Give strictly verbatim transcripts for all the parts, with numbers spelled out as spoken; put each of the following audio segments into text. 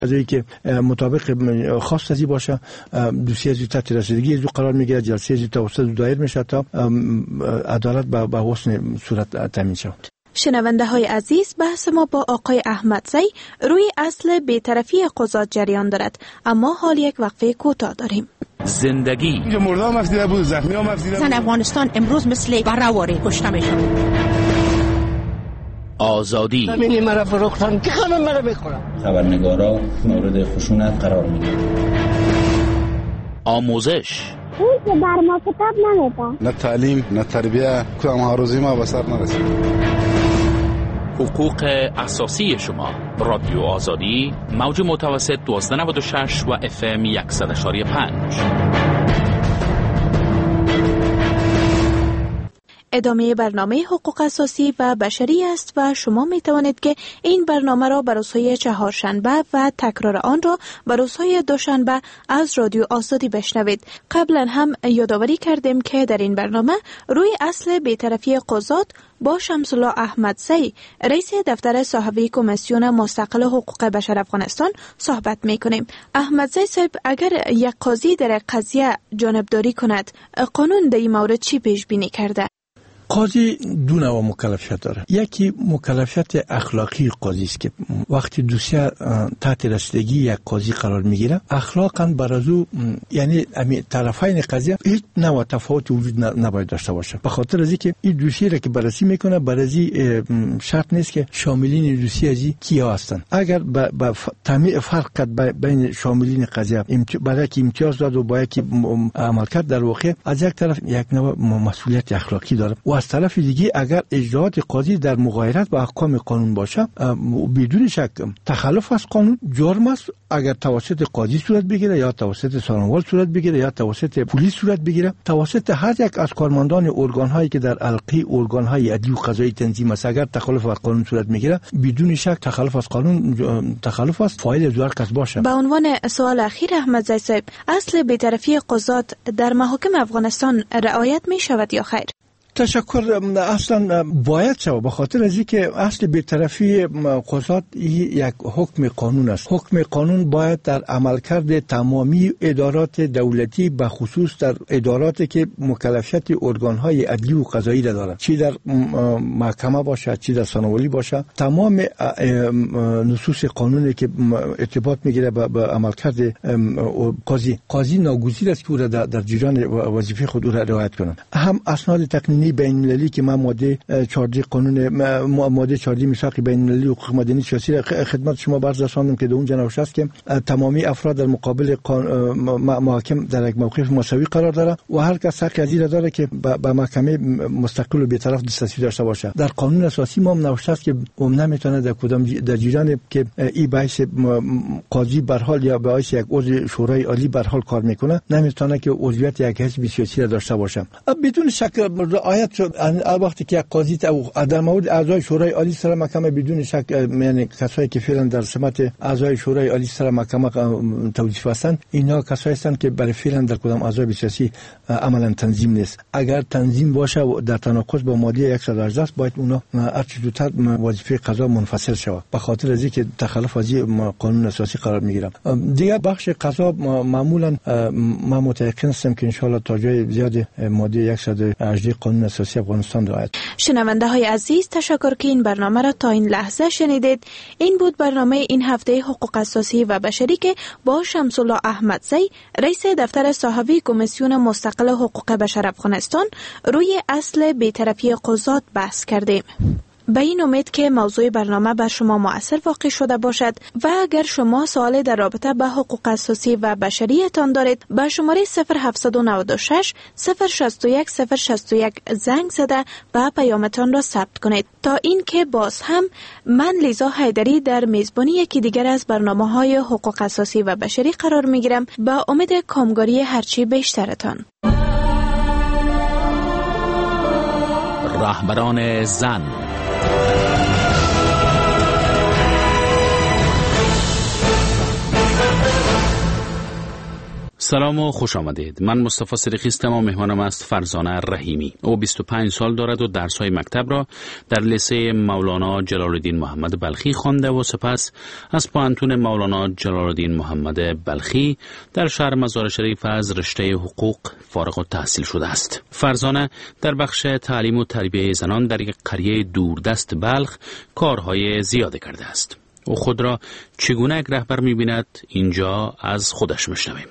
از اینکه مطابق خاص ازی باشه دوسیه زی تحت رسیدگی زو قرار میگیره، جلسه زی توسط دایر میشه تا عدالت به حسن صورت تامین شود. شنونده های عزیز، بحث ما با آقای احمدزی روی اصل بی‌طرفی قضات جریان دارد، اما حال یک وقفه کوتاه داریم. زندگی مرده هم افزیده بود، زخمی هم افزیده بود. زن افغانستان امروز مثل برهواری کشته میشن. آزادی همینی مرا فروختن که خانم مرا بخورم. خبرنگارا مورد خشونت قرار میگیرن. آموزش اون که بر ما کتاب نمیده. نه تعلیم نه تربیه، کدام هاروزی ما به سر نرسید. حقوق اساسی شما. رادیو آزادی، موج متوسط دوازده نود و شش و اف ام صد و پنج. ادامه برنامه حقوق اساسی و بشری است و شما می توانید که این برنامه را بر روزهای چهارشنبه و تکرار آن را بر روزهای دوشنبه از رادیو آزادی بشنوید. قبلا هم یادآوری کردیم که در این برنامه روی اصل بی‌طرفی قضات با شمس الله احمدزی، رئیس دفتر صاحبی کمیسیون مستقل حقوق بشر افغانستان صحبت می کنیم. احمدزی صاحب، اگر یک قاضی در قضیه جانبداری کند، قانون در این مورد چی پیش بینی کرده؟ قاضی دو نوع مکلفیت داره. یکی مکلفیت اخلاقی قاضی است که وقتی دوسیه تحت رسیدگی یک قاضی قرار میگیره، اخلاقا برازو یعنی امی طرفین قضیه هیچ نوع تفاوت وجود نباید داشته باشه. به خاطر از اینکه این دوسیه را که بررسی میکنه، بررسی شرط نیست که شاملین دوسیه ازی کیا هستن. اگر با تمیع فرق بین شاملین قضیه برای که امتیاز داد و با که عملکرد، در واقع از یک طرف یک نوع مسئولیت اخلاقی داره و از طرف دیگه اگر اجراءات قاضی در مغایرت با احکام قانون باشه، بدون شک تخلف از قانون جرم است. اگر توسط قاضی صورت بگیره یا توسط سانوال صورت بگیره یا توسط پلیس صورت بگیره، توسط هر یک از کارمندان ارگان هایی که در القی ارگان های عدلی و قضایی تنظیم است، اگر تخلف از قانون صورت میگیره، بدون شک تخلف از قانون تخلف است، فاعل از هر کس باشه. به عنوان سوال اخیر احمدزی صاحب، اصل بی‌طرفی قضات در محاکم افغانستان رعایت می شود یا خیر؟ تشکر. اصلا باید شود، به خاطر از اینکه اصل بی‌طرفی قضات یک حکم قانون است. حکم قانون باید در عملکرد تمامی ادارات دولتی، به خصوص در اداراتی که مکلفیت ارگان‌های عدلی و قضایی را دارند، چی در محکمه باشه چی در ثانوی باشه، تمام نصوص قانونی که ارتباط میگیره به عملکرد قاضی قاضی ناگزیر است که او را در جریان وظیفه خود را رعایت کنند. هم اسناد تقنینی بین المللی که ما ماده چهارده قانون ماده چهارده میثاق بین المللی حقوق مدنی سیاسی را خدمت شما عرض رساندم که در اونجا نوشته است که تمامی افراد در مقابل محاکم در یک موقف مساوی قرار داره و هر کس حق ازی را داره که به محکمه مستقل و بی‌طرف دسترسی داشته باشه. در قانون اساسی ما هم نوشته است که اون نمیتونه در کدام در جریان که ای باعث قاضی به حال یا باعث یک عضو شورای عالی به حال کار میکنه، نمیتونه که عضویت یک حزب سیاسی را داشته باشه. بدون شک آیت وقتی که قاضی در مورد اعضای شورای عالی سر محکمه، بدون شک یعنی کسایی که فعلا در سمت اعضای شورای عالی سر محکمه توظیف هستند، اینا کسایی هستند که برای فعلا در کدام اعضای سیاسی عملا تنظیم نیست. اگر تنظیم باشه و در تناقض با ماده صد و هجده است، باید اونا هر چه زودتر وظیفه قضا منفصل شود، به خاطر از اینکه تخلف از قانون اساسی قرار میگیره. دیگر بخش قضا معمولا ما متأکد هستم که ان شاء الله تا جای زیاد ماده صد و هجده قانون اساسی افغانستان رعایت. شنونده های عزیز، تشکر که این برنامه را تا این لحظه شنیدید. این بود برنامه این هفته حقوق اساسی و بشری که با شمس الله احمدزی، رئیس دفتر صاحبی کمیسیون مستقل حقوق بشر افغانستان، روی اصل بی‌طرفی قضات بحث کردیم. به این امید که موضوع برنامه بر شما مؤثر واقع شده باشد و اگر شما سوال در رابطه با حقوق اساسی و بشری تان دارید، با شماره صفر هفت نه شش صفر شش یک صفر شش یک زنگ زده و پیامتان را ثبت کنید. تا این که باز هم من لیزا حیدری در میزبانی یکی دیگر از برنامه‌های حقوق اساسی و بشری قرار می‌گیرم، با امید کامگاری هرچی بیشترتان. رهبران زن. سلام و خوش آمدید. من مصطفی صدیقی هستم و مهمانم است فرزانه رحیمی. او بیست و پنج سال دارد و درس‌های مکتب را در لیسه مولانا جلال الدین محمد بلخی خوانده و سپس از پانتون مولانا جلال الدین محمد بلخی در شهر مزار شریف از رشته حقوق فارغ التحصیل شده است. فرزانه در بخش تعلیم و تربیت زنان در یک قریه دوردست بلخ کارهای زیاده کرده است. او خود را چگونه یک رهبر می‌بیند اینجا از خودش می‌شنویم.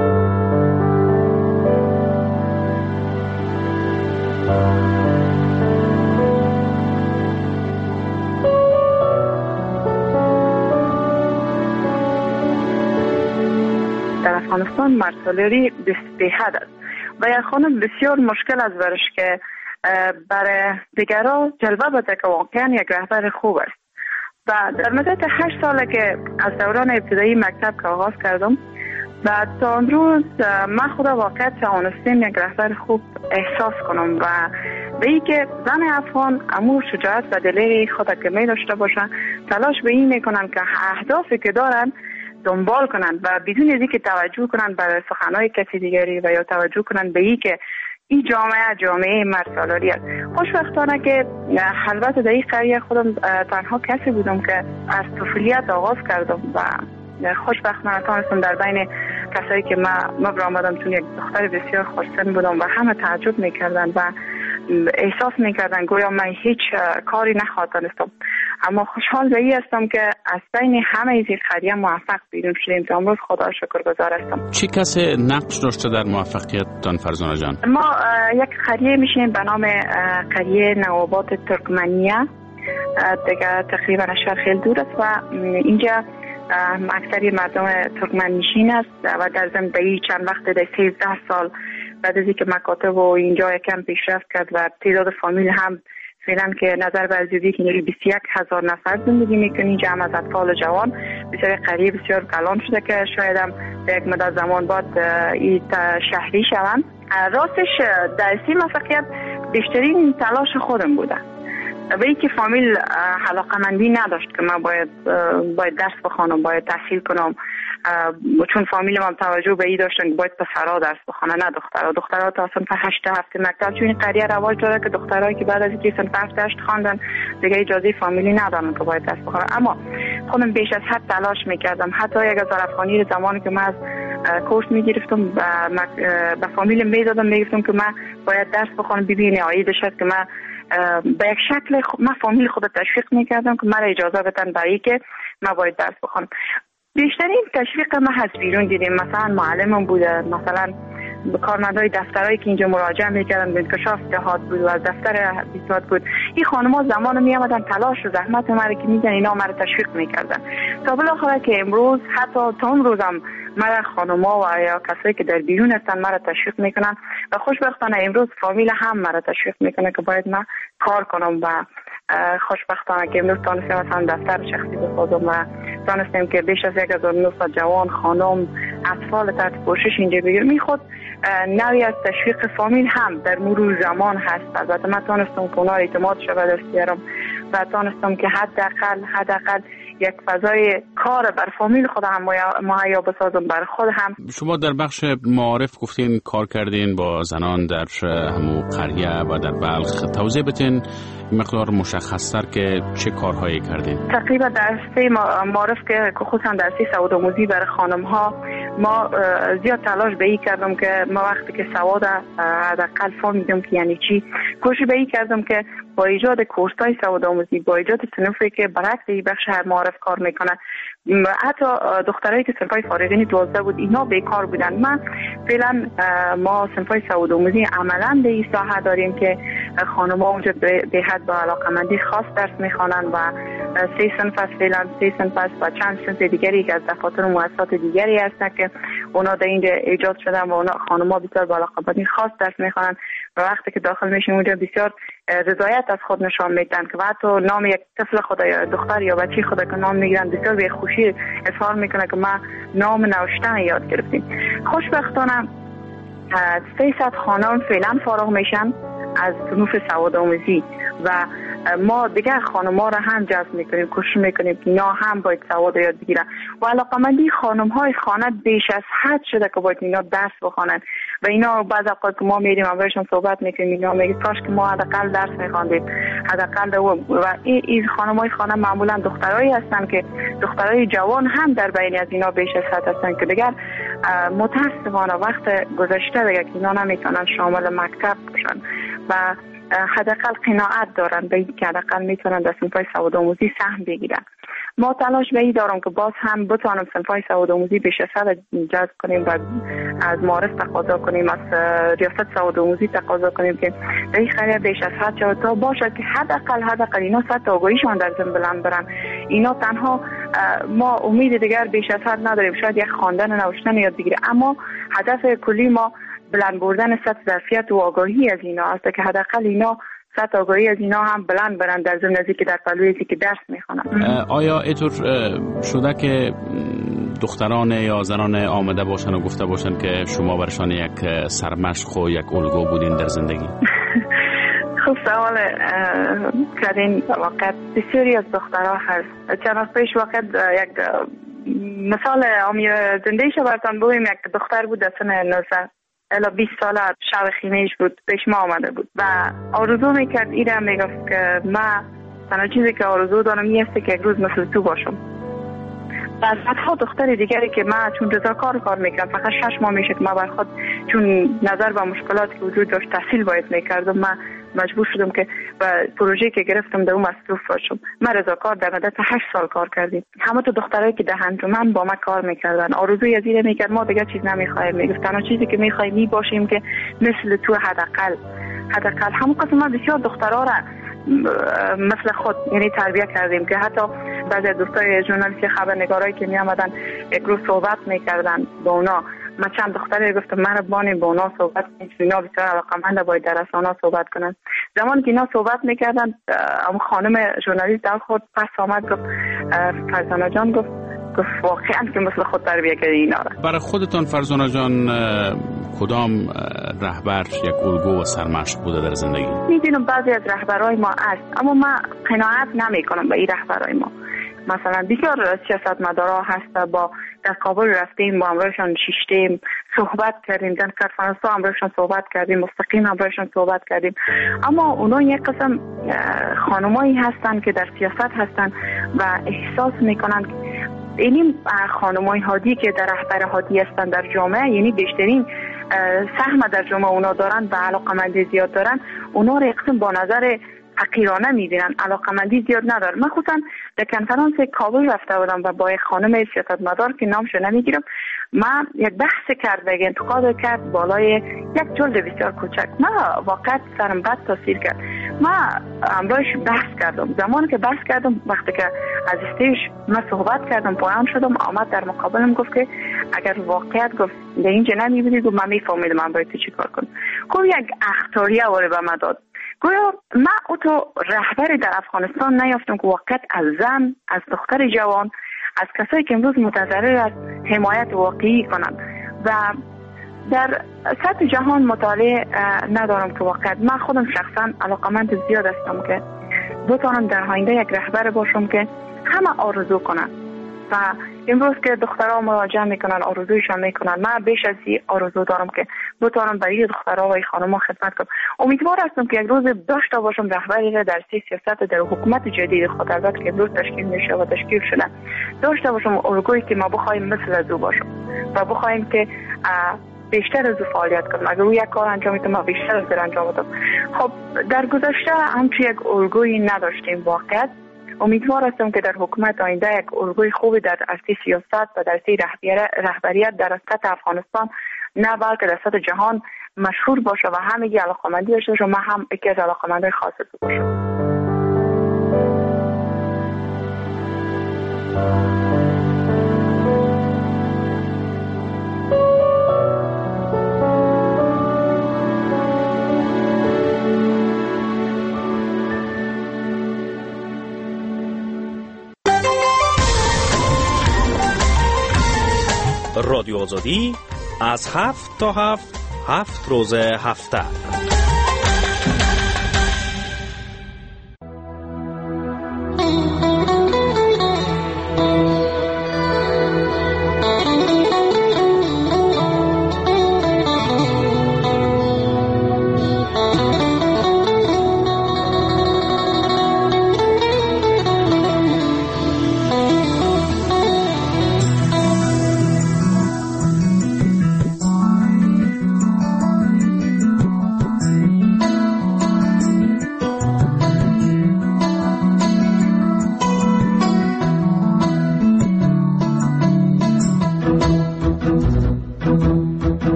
در افغانستان مرد-سالاری به حد است و یک خانم بسیار مشکل است برش که برای دیگران جلوه بده که واقعا یک رهبر خوب است. و در مدت هشت ساله که از دوران ابتدایی مکتب که آغاز کردم و تا امروز من خدا واقعا توانستم یک رهبر خوب احساس کنم و به این که زن افغان امور شجاعت و دلیری خود که می داشته باشن تلاش به این میکنن که اهدافی که دارن دنبال کنن و بدون از اینکه توجه کنن برای سخنهای کسی دیگری و یا توجه کنن به این که این جامعه جامعه مرد-سالاری است. خوشبختانه که البته در این قریه خودم تنها کسی بودم که از طفولیت آغاز کردم و خوشبختانه تونستم در بین کسایی که من مبر آمدم چون یک دختر بسیار خوش‌سن بودم و همه تعجب میکردن و احساس میکردن گویا من هیچ کاری نخواهانستم. اما خوشحال به این هستم که از بین همه از این قریه موفق بیرون شدیم تا امروز خدا شکرگزار هستم. چه کسی نقش داشته در موفقیتتان فرزانه جان؟ ما یک قریه میشیم به نام قریه نوآباد ترکمنیه، دیگه تقریبا شهر خیلی دور است و اینجا اکثری مردم ترکمن نشین است و در ضمن در چند وقت در سیزده سال بعد از اینکه مکاتب و اینجا یکم پیشرفت کرد و تعداد فامیل هم فعلا که نظر به ارزیابی که بیست و یک هزار نفر زندگی میکنی جمع از اطفال و جوان بسیار قریب بسیار کلان شده که شاید هم در یک مدت زمان بعد این شهری شوند. راستش در سی موفقیت بیشترین تلاش خودم بوده و این که فامیل علاقه‌مندی نداشت که من باید باید درس بخوانم، باید تحصیل کنم، چون فامیل من توجه به این داشتن که باید پسرها درس بخوانن نه دخترها. دخترها تا صنف هشت هفته مکتب، چون این قریه رواج داره که دخترایی که بعد از اینکه صنف هفت هشت خواندن دیگه اجازه فامیلی ندارن که باید درس بخونن. اما خودم بیش از حد تلاش میکردم، حتی یک هزار افغانی زمانی که من از کورس میگرفتم و به فامیل میدادم میگفتم که من باید درس بخونم ببینه عاید شد که من به یک شکل خ... من فامیل خود تشویق میکردم که من اجازه بدن برای که من باید درس بخونم. بیشترین تشویق من از بیرون دیدیم، مثلا معلمم بوده، مثلا کارمندای دفترایی که اینجا مراجعه میکردن به انکشاف جهاد بود و از دفتر بیسواد بود، این خانم‌ها زمان می آمدن تلاش و زحمت مرا که میدن اینا مرا تشویق میکردن تا بالاخره که امروز حتی تا امروز هم مرا خانم‌ها و یا کسایی که در بیرون هستن مرا تشویق میکنن و خوشبختانه امروز فامیل هم مرا تشویق میکنه که باید من کار کنم و خوشبختانه که امروز تانستیم مثلا دفتر شخصی بسازم و تانستیم که بیش از یک هزار و نهصد جوان خانم اطفال تحت پوشش اینجا بگیرم. این خود نوعی از تشویق فامیل هم در مرور زمان هست. البته من تانستم که اونا اعتماد شود دست بیارم و تانستم که حداقل حداقل یک فضای کار بر فامیل خود هم مهیا بسازم، بر خود هم. شما در بخش معارف گفتین کار کردین با زنان در همو قریه و در بلخ، توضیح بدین مقدار مشخص‌تر که چه کارهایی کردین؟ تقریبا در سه معارف که خصوصا در سه سواد آموزی برای خانم‌ها ما زیاد تلاش به این کردم که ما وقتی که سواد حداقل فهمیدم که یعنی چی، کوشش به این کردم که با ایجاد کورس‌های سواد آموزی، با ایجاد صنفی که برعکس این بخش هر معارف کار میکنن، حتی دخترایی که صنفای فارغین دوازده بود اینا بیکار بودن. من فعلا ما صنفای سواد آموزی عملاً به این ساحه داریم که خانم‌ها اونجا به حد با علاقه‌مندی خاص درس میخوانن و سه صنف است فعلا، سه صنف است و چند صنف دیگری که از دفاتر و مؤسسات دیگری هستن که اونا در اینجا ایجاد شدن و اونا خانم‌ها بسیار با علاقه‌مندی خاص درس میخوانن و وقتی که داخل میشیم اونجا بسیار رضایت از خود نشان میدن که حتی نام یک طفل خود یا دختر یا بچی خود که نام میگیرن بسیار به خوشی اظهار میکنه که ما نام نوشتن یاد گرفتیم. خوشبختانه سیصد خانم فعلا فارغ میشن از صنوف سواد آموزی و ما دیگه خانم‌ها را هم جذب میکنیم، کوشش میکنیم که اینا هم باید سواد یاد بگیرن و علاقمندی خانم‌های خانه بیش از حد شده که باید اینا درس بخونن و اینا بعض اوقات که ما میریم اولشون صحبت میکنیم، اینا میگه کاش که ما حداقل درس میخواندیم حداقل و این خانم‌های خانه معمولا دخترایی هستن که دخترای جوان هم در بین از اینا بیش از حد هستن که دیگر متاسفانه وقت گذشته دیگه که اینا نمیتونن شامل مکتب بشن و حداقل قناعت دارن به اینکه حداقل میتونن در صنف‌های سواد آموزی سهم بگیرن. ما تلاش به این دارم که باز هم بتوانم صنف‌های سواد آموزی بیش از حد جذب کنیم و از معارف تقاضا کنیم، از ریاست سواد آموزی تقاضا کنیم که در این خیریه بیش از حد شود تا باشد که حداقل حداقل اینا سطح آگاهیشان در ضمن بلند برن. اینا تنها ما امید دیگر بیش از حد نداریم، شاید یک خواندن و نوشتن یاد بگیره، اما هدف کلی ما بلند بردن سطح ظرفیت و آگاهی از اینا است که حداقل اینا سطح آگاهی از اینا هم بلند برن در ضمن ازی که در پلوی ازی که درس میخوانن. آیا اینطور شده که دختران یا زنان آمده باشن و گفته باشن که شما برشان یک سرمشق و یک الگو بودین در زندگی؟ خوب سوال کردین. واقعا بسیاری از دخترها هست. چند از پیش واقعا یک مثال آمی زندگیش براتون بگویم. یک دختر بود در سن نوزده الا بیست ساله، شب خیمهش بود، پیش ما آمده بود و آرزو میکرد ایره، میگفت که من تنها چیزی که آرزو دارم این است که یک روز مثل تو باشم. و از صدها دختر دیگری که من چون رضاکار کار میکردم، فقط شش ماه میشه که من بر خود چون نظر به مشکلاتی که وجود داشت تحصیل باید میکردم، من مجبور شدم که و پروژه‌ای که گرفتم در اون مصروف باشم. من رضاکار در مدت هشت سال کار کردیم. همه تو دخترایی که در انجمن با من کار میکردن آرزوی از این میکرد ما دیگه چیز نمیخوایم. میگفت تنها چیزی که میخوایم می باشیم که مثل تو حداقل حداقل همون قسم. ما بسیار دخترها را مثل خود یعنی تربیت کردیم که حتی بعضی دوستای ژورنالیست خبرنگارایی که می آمدن یک روز صحبت میکردن با اونا، من چند دختری گفتم من بانی با اونا صحبت کنیم، اینا بسیار علاقمند باید در رسانه صحبت کنن. زمان که اینا صحبت میکردن اون خانم ژورنالیست در خود پس آمد گفت فرزانه جان گفت گفت واقعا که مثل خود تربیت کردی اینا را. برای خودتان فرزانه جان کدام رهبر یک الگو و سرمشق بوده در زندگی؟ میدونم بعضی از رهبرای ما است، اما من قناعت نمی کنم به این رهبرای ما. مثلا بسیار سیاستمدارا هست با در کابل رفتیم با همراهشان نشستیم صحبت کردیم، در کنفرانس‌ها همراهشان صحبت کردیم، مستقیم همراهشان صحبت کردیم، اما اونا یک قسم خانمایی هستن که در سیاست هستن و احساس میکنن این خانمای هادی که در رهبر هادی هستن در جامعه، یعنی بیشترین سهم در جامعه اونا دارن و علاقمندی زیاد دارن، اونا رو یک قسم با نظر حقیرانه میبینن، علاقمندی زیاد ندارن. من خودم در کنفرانس کابل رفته بودم و با یک خانم سیاستمدار که نامشو نمیگیرم من یک بحث کرد و یک انتقاد کرد بالای یک جلد بسیار کوچک. من واقعا سرم بد تاثیر کرد. من همراهش بحث کردم. زمانی که بحث کردم وقتی که از استیج من صحبت کردم پایان شدم، آمد در مقابلم گفت که اگر واقعیت گفت در اینجا نمیبینید و من میفهمیدم من باید تو چی کار کنم. خب یک اخطاریه وارد به من داد. گویا من او تو رهبری در افغانستان نیافتم که واقعا از زن، از دختر جوان، از کسایی که امروز متضرر از حمایت واقعی کنند و در سطح جهان مطالعه ندارم که واقعا من خودم شخصا علاقمند زیاد هستم که بتونم در آینده یک رهبر باشم که همه آرزو کنن و امروز که دخترها مراجعه میکنن آرزویشان میکنن، من بیش از این آرزو دارم که بتونم برای دخترها و خانم‌ها خدمت کنم. امیدوار هستم که یک روز داشته باشم رهبری را در سیاست در حکومت جدید خود البته که امروز تشکیل میشه و تشکیل شده داشته باشم الگویی که ما بخوایم مثل از او باشم و بخوایم که بیشتر از او فعالیت کنم. اگر او یک کار انجام میده ما بیشتر از او انجام بدم. خب در گذشته همچی یک الگویی نداشتیم. واقعا امیدوار هستم که در حکومت آینده یک الگوی خوبی در عرصه سیاست و در عرصه رهبریت در سطح افغانستان نه بلکه در سطح جهان مشهور باشه و همگی علاقمندی داشته باشه. من هم یکی از علاقمندان خاص باشم. رادیو آزادی از هفت تا هفت هفت روز هفته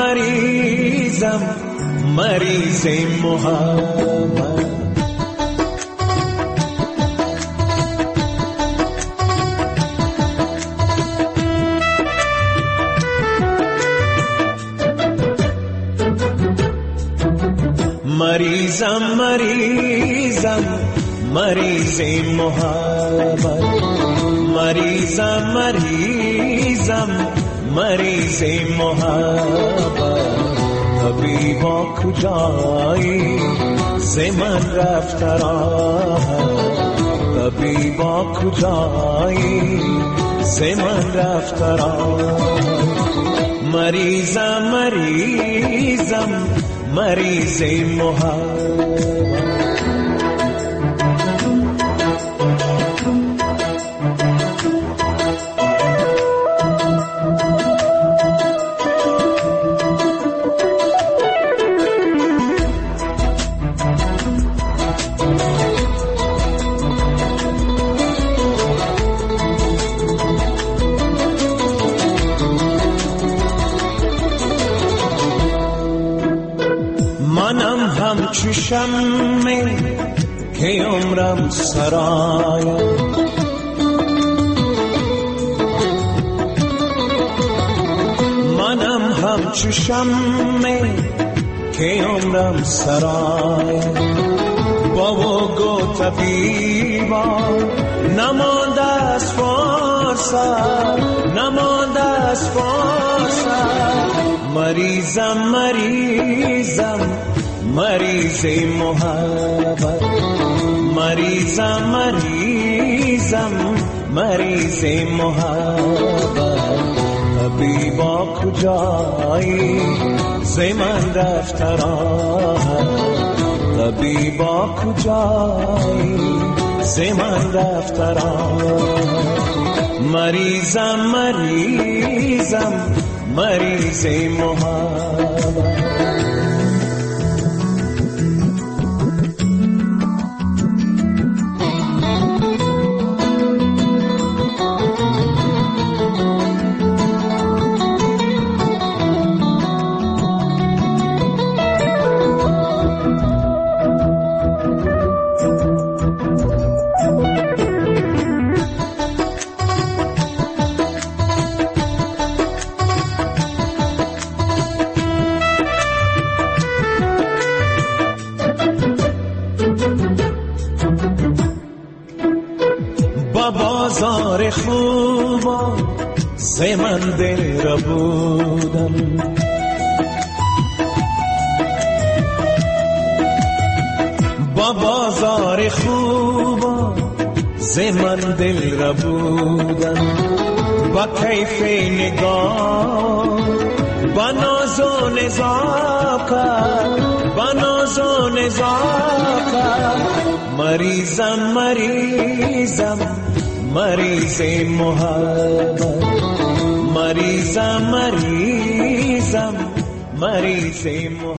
مریضم مریض محبت. مریضم مریضم مریض محبت. مریضم مریضم مریض محبت. طبیبا کجایی ز من رفت راحت. طبیبا کجایی ز من رفت راحت. مریضم مریضم مریض محبت. منم همچو شمع که عمرم سرایم. منم همچو شمع که عمرم سرایم. بابا گو طبیبا نمانده از فرصت نمانده از فرصت. مریضم مریضم مریض محبت. مریضم مریضم مریض محبت. طبیبا کجایی ز من رفت راحت. طبیبا کجایی ز من رفت راحت. مریضم مریضم مریض محبت. بازار خوبا ز من دل را بودم. با بازار خوبا ز من دل را بودم. با کیف نگاه با ناز و نزاکت با ناز و نزاکت. مریضم مریضم مریض محبت. مریضم مریضم مریض محبت.